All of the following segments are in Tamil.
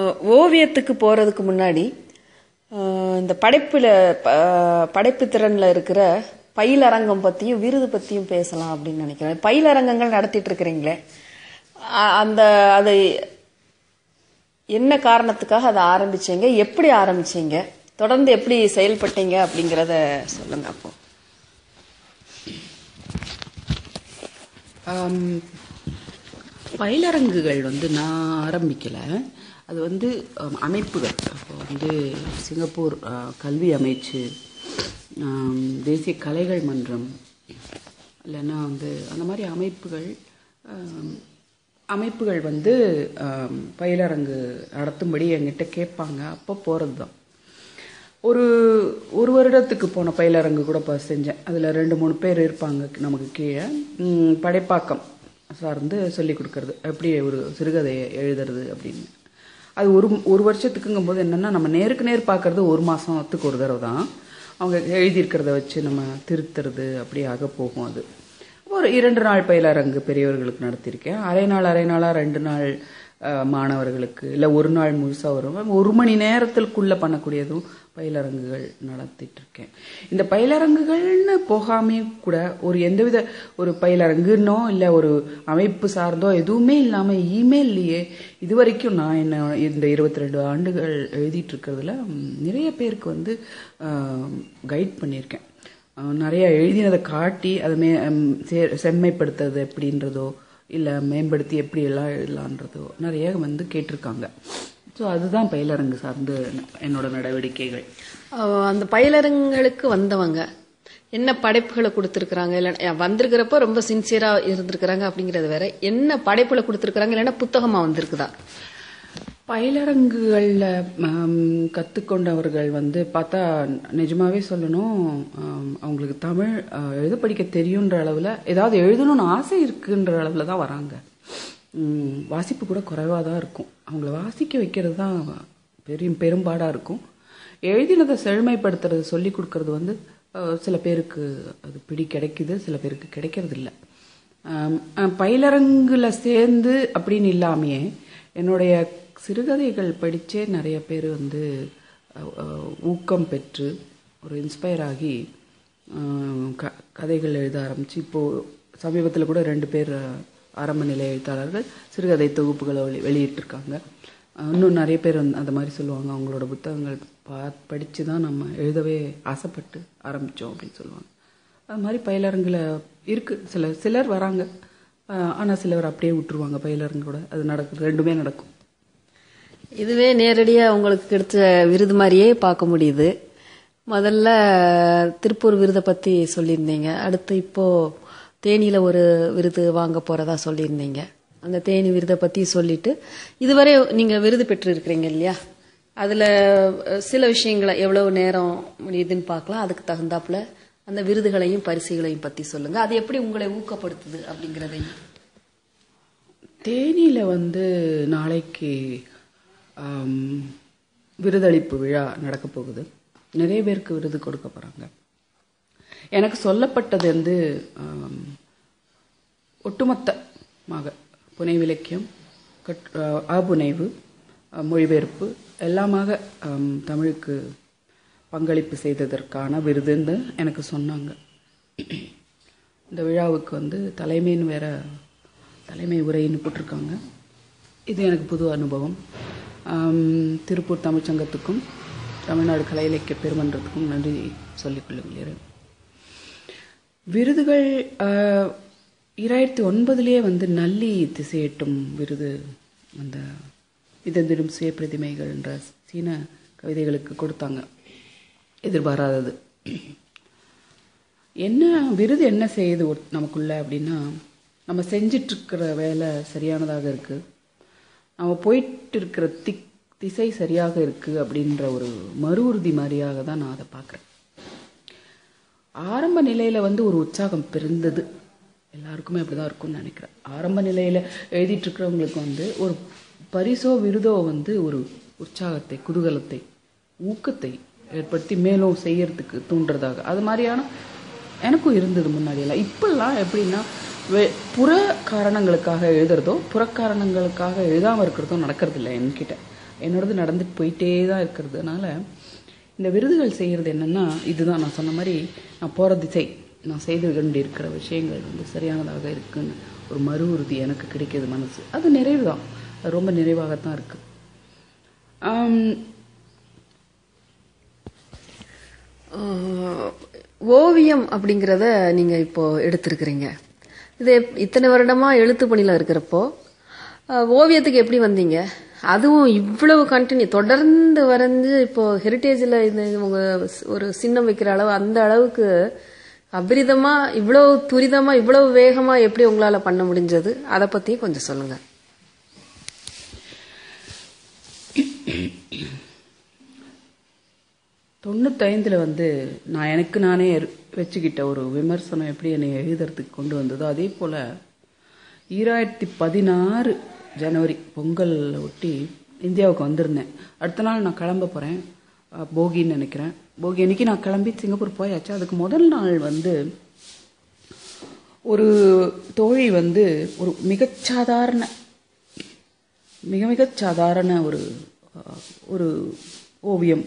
ஓவியத்துக்கு போறதுக்கு முன்னாடி இந்த படைப்பு திறன்ல இருக்கிற பயிலரங்கம் பத்தியும் விருது பத்தியும் பேசலாம் அப்படின்னு நினைக்கிறேன். பயிலரங்கங்கள் நடத்திட்டு இருக்கிறீங்களே, அது என்ன காரணத்துக்காக அதை ஆரம்பிச்சீங்க, எப்படி ஆரம்பிச்சீங்க, தொடர்ந்து எப்படி செயல்பட்டீங்க அப்படிங்கறத சொல்லுங்க. அப்போ பயிலரங்குகள் நான் ஆரம்பிக்கல. அது அமைப்புகள், அப்போ சிங்கப்பூர் கல்வி அமைச்சு, தேசிய கலைகள் மன்றம், இல்லைன்னா அந்த மாதிரி அமைப்புகள் பயிலரங்கு நடத்தும்படி என்கிட்ட கேட்பாங்க. அப்போ போகிறது தான். ஒரு வருடத்துக்கு போன பயிலரங்கு கூட செஞ்சேன். அதில் 2-3 பேர் இருப்பாங்க நமக்கு கீழே. படைப்பாக்கம் சார்ந்து சொல்லி கொடுக்கறது, எப்படி ஒரு சிறுகதையை எழுதுறது அப்படின்னு. அது ஒரு வருஷத்துக்குங்கும்போது என்னென்னா, நம்ம நேருக்கு நேர் பார்க்கறது 1 மாதத்துக்கு ஒரு தடவை தான். அவங்க எழுதியிருக்கிறத வச்சு நம்ம திருத்துறது அப்படியாக போகும். அது ஒரு 2 நாள் பயிலரங்கு பெரியவர்களுக்கு நடத்தியிருக்கேன். அரை நாளாக 2 நாள் மாணவர்களுக்கு, இல்லை 1 நாள் முழுசாக வரும். 1 மணி நேரத்திற்குள்ளே பண்ணக்கூடியதும் பயிலரங்குகள் நடத்திட்டு இருக்கேன். இந்த பயிலரங்குகள்னு போகாமே கூட எந்தவித ஒரு பயிலரங்குன்னோ இல்லை ஒரு அமைப்பு சார்ந்தோ எதுவுமே இல்லாமல் இமெயில்லையே இதுவரைக்கும் நான் இந்த 22 ஆண்டுகள் எழுதிட்டு இருக்கிறதுல நிறைய பேருக்கு கைட் பண்ணியிருக்கேன். நிறைய எழுதினதை காட்டி அதை செம்மைப்படுத்துறது எப்படின்றதோ, இல்லை மேம்படுத்தி எப்படி எல்லாம் எழுதலான்றதோ நிறைய கேட்டிருக்காங்க. ஸோ அதுதான் பயிலரங்கு சார்ந்து என்னோட நடவடிக்கைகள். அந்த பயிலரங்குகளுக்கு வந்தவங்க என்ன படைப்புகளை கொடுத்துருக்குறாங்க, இல்லை வந்திருக்கிறப்ப ரொம்ப சின்சியரா இருந்திருக்கிறாங்க அப்படிங்கிறது வேற, என்ன படைப்புகளை கொடுத்துருக்குறாங்க, இல்லைன்னா புத்தகமா வந்திருக்குதா? பயிலரங்குகளில் கற்றுக்கொண்டவர்கள் பார்த்தா நிஜமாவே சொல்லணும், அவங்களுக்கு தமிழ் எழுத படிக்க தெரியுன்ற அளவில், ஏதாவது எழுதணும்னு ஆசை இருக்குன்ற அளவில் தான் வராங்க. வாசிப்பு கூட குறைவாக தான் இருக்கும். அவங்கள வாசிக்க வைக்கிறது தான் பெரும்பாடாக இருக்கும். எழுதினதை செழுமைப்படுத்துறது, சொல்லி கொடுக்கறது சில பேருக்கு அது கிடைக்குது, சில பேருக்கு கிடைக்கிறது இல்லை. பயிலரங்குல சேர்ந்து அப்படின்னு இல்லாமையே என்னுடைய சிறுகதைகள் படித்தே நிறைய பேர் ஊக்கம் பெற்று ஒரு இன்ஸ்பயர் ஆகி கதைகள் எழுத ஆரம்பித்து, இப்போது சமீபத்தில் கூட 2 பேர் ஆரம்ப நிலை எழுத்தாளர்கள் சிறுகதை தொகுப்புகளை வெளியிட்டிருக்காங்க. இன்னும் நிறைய பேர் அந்த மாதிரி சொல்லுவாங்க, அவங்களோட புத்தகங்கள் படித்து தான் நம்ம எழுதவே ஆசைப்பட்டு ஆரம்பித்தோம் அப்படின்னு சொல்லுவாங்க. அது மாதிரி பயிலரங்கில் இருக்குது. சிலர் வராங்க, ஆனால் சிலர் அப்படியே விட்டுருவாங்க. பயிலரங்கோட அது நடக்கும், 2மே நடக்கும். இதுவே நேரடியாக உங்களுக்கு கிடைச்ச விருது மாதிரியே பார்க்க முடியுது. முதல்ல திருப்பூர் விருதை பற்றி சொல்லியிருந்தீங்க, அடுத்து இப்போது தேனியில் ஒரு விருது வாங்க போகிறதா சொல்லியிருந்தீங்க. அந்த தேனி விருதை பற்றி சொல்லிட்டு, இதுவரை நீங்கள் விருது பெற்று இருக்கிறீங்க இல்லையா, அதில் சில விஷயங்களை எவ்வளவு நேரம் முடியுதுன்னு பார்க்கலாம். அதுக்கு தகுந்தாப்புல அந்த விருதுகளையும் பரிசுகளையும் பற்றி சொல்லுங்கள். அது எப்படி உங்களை ஊக்கப்படுத்துது அப்படிங்கிறதையும். தேனியில் நாளைக்கு விருதளிப்பு விழா நடக்க போகுது. நிறைய பேருக்கு விருது கொடுக்க போகிறாங்க. எனக்கு சொல்லப்பட்டது ஒட்டுமொத்தமாக புனைவிலக்கியம், ஆபுனைவு, மொழிபெயர்ப்பு எல்லாமாக தமிழுக்கு பங்களிப்பு செய்ததற்கான விருதுன்னு எனக்கு சொன்னாங்க. இந்த விழாவுக்கு தலைமைன்னு வேற தலைமை உரைன்னு போட்டிருக்காங்க. இது எனக்கு புது அனுபவம். திருப்பூர் தமிழ்ச்சங்கத்துக்கும் தமிழ்நாடு கலை இலக்கிய பெருமன்றத்துக்கும் நன்றி சொல்லிக் கொள்ளுகிறேன். விருதுகள் 2009 நல்லி திசையெட்டும் விருது இதந்திடும் சுய பிரதிமைகள் என்ற சீன கவிதைகளுக்கு கொடுத்தாங்க. எதிர்பாராதது. என்ன விருது என்ன செய்யுது நமக்குள்ள அப்படின்னா, நம்ம செஞ்சிட்ருக்கிற வேலை சரியானதாக இருக்குது, நம்ம போயிட்டு இருக்கிற திசை சரியாக இருக்குது அப்படின்ற ஒரு மறு உறுதி மாதிரியாக தான் நான் அதை பார்க்குறேன். ஆரம்ப நிலையில் ஒரு உற்சாகம் பிறந்தது. எல்லாருக்குமே அப்படி தான் இருக்கும்னு நினைக்கிறேன். ஆரம்ப நிலையில் எழுதிட்டுருக்கிறவங்களுக்கு ஒரு பரிசோ விருதோ ஒரு உற்சாகத்தை, குதூகலத்தை, ஊக்கத்தை ஏற்படுத்தி மேலும் செய்யறதுக்கு தூண்டுறதாக அது மாதிரியான எனக்கும் இருந்தது முன்னாடியெல்லாம். இப்பெல்லாம் எப்படின்னா புற காரணங்களுக்காக எழுதுறதோ புறக்காரணங்களுக்காக எழுதாமல் இருக்கிறதோ நடக்கிறதில்ல என்கிட்ட. என்னோடது நடந்துட்டு போயிட்டே தான் இருக்கிறதுனால இந்த விருதுகள் செய்கிறது என்னென்னா இதுதான் நான் சொன்ன மாதிரி நான் போகிற திசை, நான் செய்து கொண்டிருக்கிற விஷயங்கள் வந்து சரியானதாக இருக்குன்னு ஒரு மறு உறுதி எனக்கு கிடைக்கிது மனசு. அது நிறைவு தான், அது ரொம்ப நிறைவாகத்தான் இருக்குது. ஓவியம் அப்படிங்கிறத நீங்க இப்போ எடுத்திருக்கிறீங்க. இது இத்தனை வருடமா எழுத்து பணியில இருக்கிறப்போ ஓவியத்துக்கு எப்படி வந்தீங்க? அதுவும் இவ்வளவு கண்டினியூ தொடர்ந்து வரைஞ்சு இப்போ ஹெரிட்டேஜில் இது உங்க ஒரு சின்னம் வைக்கிற அளவு, அந்த அளவுக்கு அபரிதமா இவ்வளவு துரிதமா இவ்வளவு வேகமா எப்படி உங்களால பண்ண முடிஞ்சது? அதை பத்தி கொஞ்சம் சொல்லுங்க. தொண்ணூத்தைந்தில் வந்து நான் எனக்கு நானே வச்சுக்கிட்ட ஒரு விமர்சனம் எப்படி என்னை எழுதுறதுக்கு கொண்டு வந்ததோ, அதே போல் 2016 ஜனவரி பொங்கல் ஒட்டி இந்தியாவுக்கு வந்திருந்தேன். அடுத்த நாள் நான் கிளம்ப போகிறேன், போகின்னு நினைக்கிறேன். போகி அன்னைக்கு நான் கிளம்பி சிங்கப்பூர் போயாச்சு. அதுக்கு முதல் நாள் வந்து ஒரு தோழி வந்து ஒரு மிகச்சாதாரண ஒரு ஓவியம்,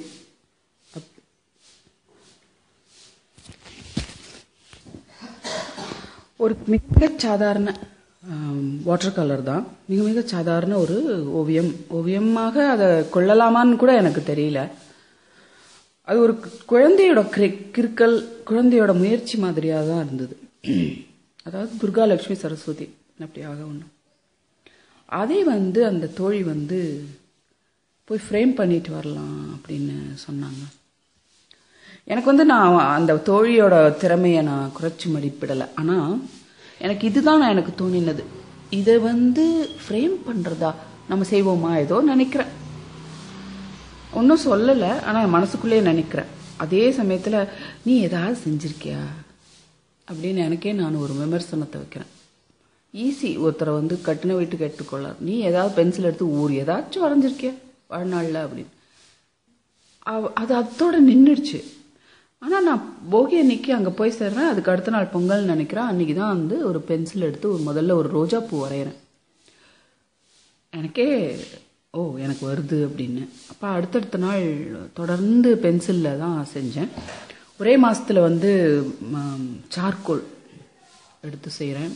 ஒரு மிக சாதாரண வாட்டர் கலர் தான், மிக சாதாரண ஒரு ஓவியமாக அதை கொள்ளலாமான்னு கூட எனக்கு தெரியல. அது ஒரு குழந்தையோட கிறுக்கல், குழந்தையோட முயற்சி மாதிரியாக தான் இருந்தது. அதாவது துர்கா லட்சுமி சரஸ்வதி அப்படியாக ஒன்று. அதே வந்து அந்த தோழி வந்து போய் ஃப்ரேம் பண்ணிட்டு வரலாம் அப்படின்னு சொன்னாங்க. எனக்கு வந்து நான் அந்த தோழியோட திறமையை நான் குறைச்சி மதிப்பிடலை. ஆனால் எனக்கு இதுதான் எனக்கு தோணினது, இதை வந்து ஃப்ரேம் பண்ணுறதா நம்ம செய்வோமா ஏதோ நினைக்கிறேன். ஒன்றும் சொல்லலை, ஆனால் மனசுக்குள்ளேயே நினைக்கிறேன். அதே சமயத்தில் நீ ஏதாவது செஞ்சிருக்கியா அப்படின்னு எனக்கே நான் ஒரு விமர்சனத்தை வைக்கிறேன். ஈஸி ஒருத்தரை வந்து கட்டின வீட்டு கேட்டுக்கொள்ள, நீ ஏதாவது பென்சில் எடுத்து ஏதாச்சும் வரைஞ்சிருக்கியா வாழ்நாளில் அப்படின்னு. அது அதோட நின்றுடுச்சு. ஆனால் நான் போகி அன்னைக்கு அங்கே போய் சேர்றேன். அதுக்கு அடுத்த நாள் பொங்கல்னு நினைக்கிறேன். அன்னைக்கு தான் வந்து ஒரு பென்சில் எடுத்து முதல்ல ஒரு ரோஜா பூ வரைகிறேன். எனக்கே எனக்கு வருது அப்படின்னு. அப்போ அடுத்தடுத்த நாள் தொடர்ந்து பென்சிலில் தான் செஞ்சேன். ஒரே மாதத்தில் வந்து சார்கோல் எடுத்து செய்கிறேன்.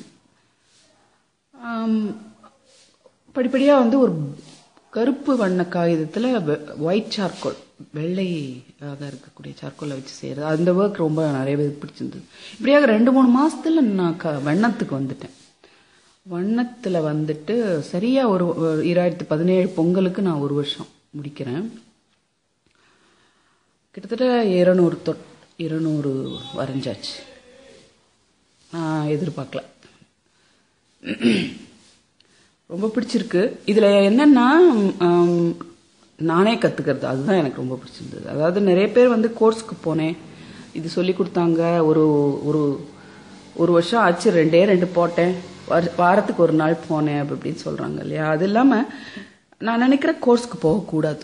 படிப்படியாக வந்து ஒரு கருப்பு வண்ண காகிதத்தில் ஒயிட் சார்கோல், வெள்ளையாக இருக்கக்கூடிய சார்கோலை வச்சு செய்கிறது, அந்த ஒர்க் ரொம்ப நிறைய பேருக்கு பிடிச்சிருந்தது. இப்படியாக 2-3 மாதத்தில் நான் வண்ணத்துக்கு வந்துட்டேன். வண்ணத்தில் வந்துட்டு சரியாக ஒரு 2017 பொங்கலுக்கு நான் 1 வருஷம் முடிக்கிறேன். கிட்டத்தட்ட 200 வரைஞ்சாச்சு. நான் எதிர்பார்க்கல, ரொம்ப பிடிச்சிருக்கு. இதில் என்னன்னா நானே கற்றுக்கிறது, அதுதான் எனக்கு ரொம்ப பிடிச்சிருந்தது. அதாவது நிறைய பேர் வந்து கோர்ஸ்க்கு போனேன், இது சொல்லி கொடுத்தாங்க, ஒரு வருஷம் ஆச்சு, 2 போட்டேன், வாரத்துக்கு 1 நாள் போனேன் அப்படின்னு சொல்கிறாங்க இல்லையா. அது இல்லாமல் நான் நினைக்கிற கோர்ஸ்க்கு போகக்கூடாது.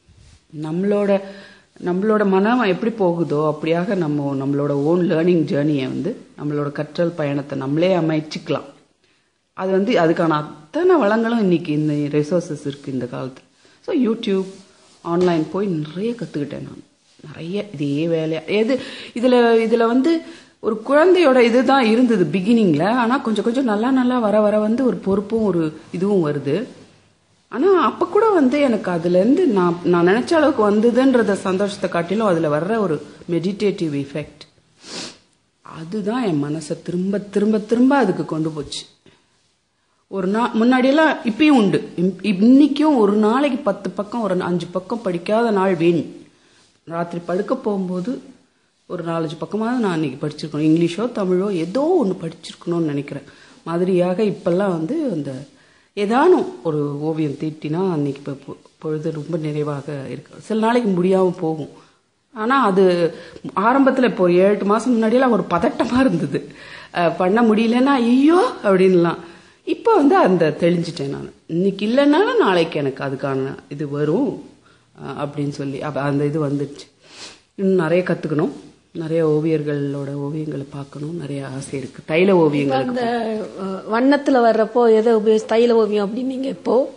நம்மளோட மனம் எப்படி போகுதோ அப்படியாக நம்மளோட ஓன் லேர்னிங் ஜேர்னியை வந்து நம்மளோட கற்றல் பயணத்தை நம்மளே அமைச்சிக்கலாம். அது வந்து அதுக்கான அத்தனை வளங்களும் இன்னைக்கு இந்த ரிசோர்ஸஸ் இருக்குது இந்த காலத்தில். ஸோ யூடியூப், ஆன்லைன் போய் நிறைய கற்றுக்கிட்டேன் நான், நிறைய இதே வேலையாக. இதில் வந்து ஒரு குழந்தையோட இதுதான் இருந்தது பிகினிங்கில். ஆனால் கொஞ்சம் நல்லா வர வந்து ஒரு பொறுப்பும் ஒரு இதுவும் வருது. ஆனால் அப்போ கூட வந்து எனக்கு அதுலேருந்து நான் நினச்ச அளவுக்கு வந்ததுன்றத சந்தோஷத்தை காட்டிலும் அதில் வர்ற ஒரு மெடிடேட்டிவ் எஃபெக்ட், அதுதான் என் மனசை திரும்ப அதுக்கு கொண்டு போச்சு. ஒரு முன்னாடியெல்லாம் இப்பயும் உண்டு, இன்னைக்கும் ஒரு நாளைக்கு 10 பக்கம் ஒரு 5 பக்கம் படிக்காத நாள் வீண். ராத்திரி படுக்க போகும்போது ஒரு 4-5 பக்கமாவது நான் அன்னைக்கு படிச்சிருக்கணும், இங்கிலீஷோ தமிழோ ஏதோ ஒன்று படிச்சிருக்கணும்னு நினைக்கிறேன் மாதிரியாக. இப்பெல்லாம் வந்து அந்த ஏதானும் ஒரு ஓவியம் தீட்டினா அன்னைக்கு பொழுது ரொம்ப நிறைவாக இருக்கு. சில நாளைக்கு முடியாமல் போகும். ஆனால் அது ஆரம்பத்தில் இப்போ 7-8 மாதம் முன்னாடியெல்லாம் ஒரு பதட்டமாக இருந்தது, பண்ண முடியலன்னா ஐயோ அப்படின்லாம். இப்போ வந்து அந்த தெளிஞ்சிட்டேன் நான், இன்னைக்கு இல்லைன்னாலும் நாளைக்கு எனக்கு அதுக்கான இது வரும் அப்படின்னு சொல்லி அந்த இது வந்துடுச்சு. இன்னும் நிறைய கற்றுக்கணும், நிறைய ஓவியர்களோட ஓவியங்களை பார்க்கணும், நிறைய ஆசை இருக்கு. தைல ஓவியங்கள், அந்த வண்ணத்தில் வர்றப்போ எதை தைல ஓவியம் அப்படின்னீங்க, இப்போ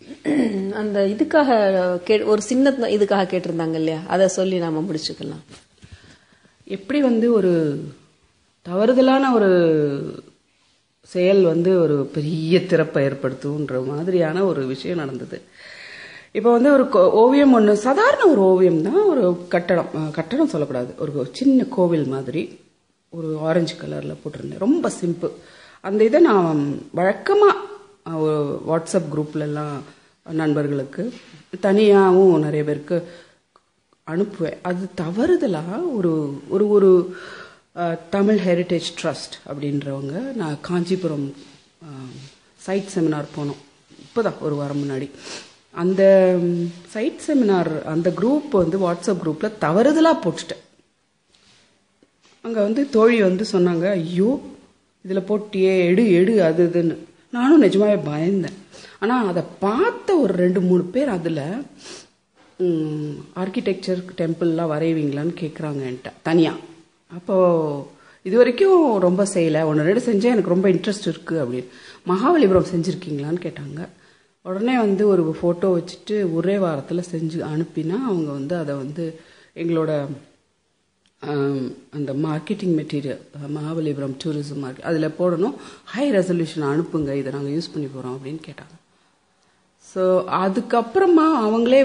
அந்த இதுக்காக ஒரு சின்ன இதுக்காக கேட்டிருந்தாங்க இல்லையா, அதை சொல்லி நாம முடிச்சுக்கலாம். எப்படி ஒரு தவறுதலான ஒரு செயல் ஒரு பெரிய திறப்பை ஏற்படுத்தும்ன்ற மாதிரியான ஒரு விஷயம் நடந்தது. இப்போ ஒரு ஓவியம் ஒன்று, சாதாரண ஒரு ஓவியம் தான், ஒரு கட்டடம் சொல்லக்கூடாது, ஒரு சின்ன கோவில் மாதிரி ஒரு ஆரஞ்சு கலரில் போட்டிருந்தேன், ரொம்ப சிம்பிள். அந்த இதை நான் வழக்கமாக வாட்ஸ்அப் குரூப்லலாம் நண்பர்களுக்கு தனியாகவும் நிறைய பேருக்கு அனுப்புவேன். அது தவறுதலாக ஒரு ஒரு ஒரு தமிழ் ஹெரிட்டேஜ் ட்ரஸ்ட் அப்படின்றவங்க, நான் காஞ்சிபுரம் சைட் செமினார் போனோம் இப்போதான் ஒரு வாரம் முன்னாடி. அந்த சைட் செமினார் அந்த குரூப் வாட்ஸ்அப் குரூப்பில் தவறுதலாக போட்டுட்டேன். அங்கே தோழி சொன்னாங்க, ஐயோ இதில் போட்டியே, எடு எடு அது இதுன்னு. நானும் நிஜமாவே பயந்தேன். ஆனால் அதை பார்த்த ஒரு 2-3 பேர் அதில் ஆர்கிடெக்சர் டெம்பிள்லாம் வரைவீங்களான்னு கேட்குறாங்க என்கிட்ட தனியாக. அப்போது இது வரைக்கும் ரொம்ப செய்யலை, 1-2 செஞ்சேன், எனக்கு ரொம்ப இன்ட்ரெஸ்ட் இருக்குது அப்படின்னு. மகாபலிபுரம் செஞ்சுருக்கீங்களான்னு கேட்டாங்க. உடனே ஒரு ஃபோட்டோ வச்சுட்டு ஒரே வாரத்தில் செஞ்சு அனுப்பினா அவங்க அதை எங்களோட அந்த marketing material Mahabalipuram tourism market அதில் போடணும், ஹை ரெசல்யூஷன் அனுப்புங்க, இதை நாங்கள் யூஸ் பண்ணி போகிறோம் அப்படின்னு கேட்டாங்க. ஸோ அதுக்கப்புறமா அவங்களே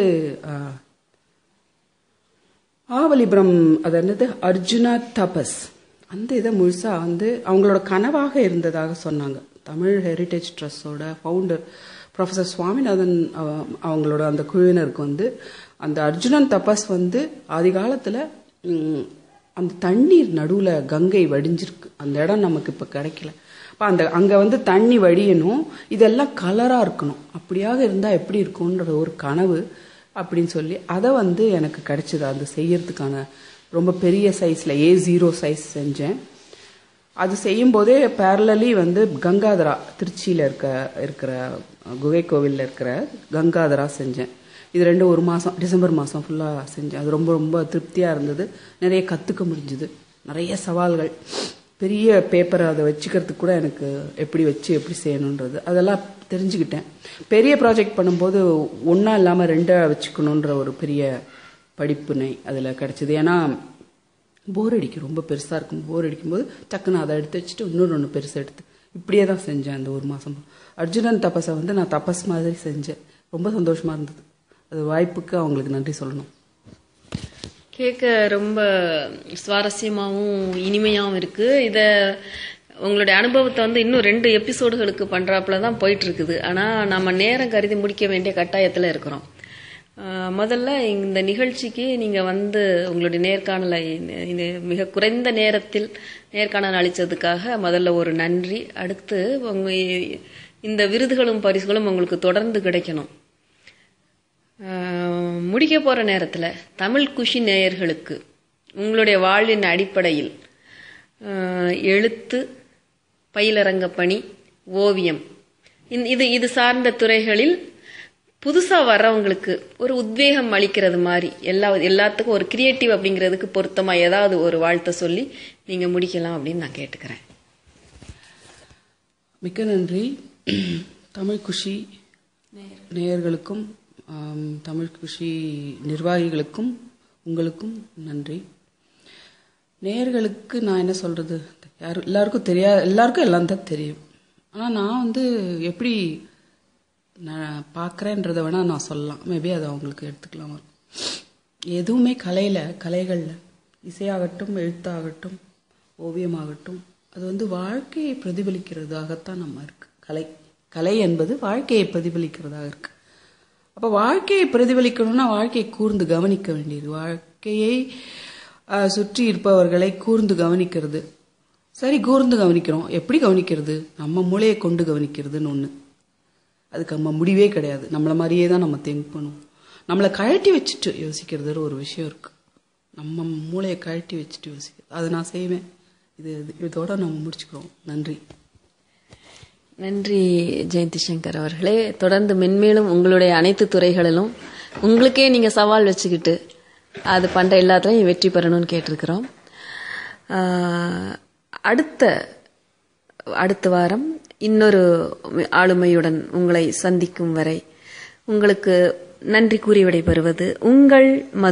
மகாபலிபுரம் அது என்னது அர்ஜுனா தபஸ், அந்த இதை முழுசா அவங்களோட கனவாக இருந்ததாக சொன்னாங்க. தமிழ் ஹெரிட்டேஜ் ட்ரஸ்டோட ஃபவுண்டர் ப்ரொஃபஸர் சுவாமிநாதன் அவங்களோட அந்த குழுவினருக்கு அந்த அர்ஜுனன் தபஸ் ஆதி காலத்தில் அந்த தண்ணீர் நடுவில் கங்கை வடிஞ்சிருக்கு, அந்த இடம் நமக்கு இப்போ கிடைக்கல. அப்போ அங்கே தண்ணி வடியணும், இதெல்லாம் கலராக இருக்கணும், அப்படியாக இருந்தால் எப்படி இருக்கும்ன்ற ஒரு கனவு அப்படின்னு சொல்லி அதை எனக்கு கிடைச்சது. அது செய்யறதுக்கான ரொம்ப பெரிய சைஸில் A0 சைஸ் செஞ்சேன். அது செய்யும் போதே பேரலி கங்காதரா திருச்சியில் இருக்கிற குகை கோவிலில் இருக்கிற கங்காதரா செஞ்சேன். இது 2 மாதம் டிசம்பர் மாதம் ஃபுல்லாக செஞ்சேன். அது ரொம்ப ரொம்ப திருப்தியாக இருந்தது. நிறைய கற்றுக்க முடிஞ்சுது. நிறைய சவால்கள், பெரிய பேப்பரை அதை வச்சுக்கிறதுக்கு கூட எனக்கு எப்படி செய்யணுன்றது அதெல்லாம் தெரிஞ்சுக்கிட்டேன். பெரிய ப்ராஜெக்ட் பண்ணும்போது ஒன்றா இல்லாமல் 2 வச்சுக்கணுன்ற ஒரு பெரிய படிப்பினை அதில் கிடச்சிது. ஏன்னா போர் அடிக்கும், ரொம்ப பெருசாக இருக்கும். போர் அடிக்கும்போது டக்குன்னு அதை எடுத்து வச்சுட்டு இன்னொன்று பெருசாக எடுத்து இப்படியே தான் செஞ்சேன் அந்த 1 மாதம். அர்ஜுனன் தபஸை நான் தபஸ் மாதிரி செஞ்சேன். ரொம்ப சந்தோஷமாக இருந்தது. அது வாய்ப்புக்கு அவங்களுக்கு நன்றி சொல்லணும். கேட்க ரொம்ப சுவாரஸ்யமாகவும் இனிமையாகவும் இருக்கு. இதை உங்களுடைய அனுபவத்தை இன்னும் 2 எபிசோடுகளுக்கு பண்றாப்புல தான் போயிட்டு இருக்குது. ஆனால் நம்ம நேரம் கருதி முடிக்க வேண்டிய கட்டாயத்தில் இருக்கிறோம். முதல்ல இந்த நிகழ்ச்சிக்கு நீங்கள் உங்களுடைய நேர்காணலை மிக குறைந்த நேரத்தில் நேர்காணல் அளித்ததுக்காக முதல்ல ஒரு நன்றி. அடுத்து இந்த விருதுகளும் பரிசுகளும் உங்களுக்கு தொடர்ந்து கிடைக்கணும். முடிக்க போகிற நேரத்தில் தமிழ் குஷி நேயர்களுக்கு உங்களுடைய வாழ்வின் அடிப்படையில் எழுத்து, பயிலரங்க பணி, ஓவியம், இது சார்ந்த துறைகளில் புதுசாக வர்றவங்களுக்கு ஒரு உத்வேகம் அளிக்கிறது மாதிரி எல்லாத்துக்கும் ஒரு கிரியேட்டிவ் அப்படிங்கிறதுக்கு பொருத்தமாக ஏதாவது ஒரு வாழ்த்தை சொல்லி நீங்கள் முடிக்கலாம் அப்படின்னு நான் கேட்டுக்கிறேன். மிக்க நன்றி. தமிழ் குஷி நேயர்களுக்கும் தமிழ் குஷி நிர்வாகிகளுக்கும் உங்களுக்கும் நன்றி. நேயர்களுக்கு நான் என்ன சொல்கிறது, எல்லாருக்கும் எல்லாம் தான் தெரியும். ஆனால் நான் எப்படி நான் பார்க்குறேன்றதை வேணால் நான் சொல்லலாம். மேபி அதை அவங்களுக்கு எடுத்துக்கலாம். எதுவுமே கலைகளில் இசையாகட்டும், எழுத்தாகட்டும், ஓவியமாகட்டும், அது வாழ்க்கையை பிரதிபலிக்கிறதாகத்தான் நம்ம இருக்கு. கலை என்பது வாழ்க்கையை பிரதிபலிக்கிறதாக இருக்கு. அப்போ வாழ்க்கையை பிரதிபலிக்கணும்னா வாழ்க்கையை கூர்ந்து கவனிக்க வேண்டியது. வாழ்க்கையை சுற்றி இருப்பவர்களை கூர்ந்து கவனிக்கிறது. சரி, கூர்ந்து கவனிக்கிறோம், எப்படி கவனிக்கிறது? நம்ம மூளையை கொண்டு கவனிக்கிறதுன்னு ஒன்று. அதுக்கு நம்ம முடிவே கிடையாது. நம்மளை மாதிரியே தான் நம்ம திங்க் பண்ணுவோம். நம்மளை கழட்டி வச்சுட்டு யோசிக்கிறது ஒரு விஷயம் இருக்கு. நம்ம மூளையை கழட்டி வச்சுட்டு யோசிக்கிறது, அதை நான் செய்வேன். இதோட நம்ம முடிச்சுக்கிறோம். நன்றி. நன்றி ஜெயந்தி சங்கர் அவர்களே. தொடர்ந்து மென்மேலும் உங்களுடைய அனைத்து துறைகளிலும் உங்களுக்கே நீங்கள் சவால் வச்சுக்கிட்டு அது பண்ணுற எல்லாத்துலையும் வெற்றி பெறணும்னு கேட்டிருக்கிறோம். அடுத்த வாரம் இன்னொரு ஆளுமையுடன் உங்களை சந்திக்கும் வரை உங்களுக்கு நன்றி கூறி விடைபெறுவது உங்கள்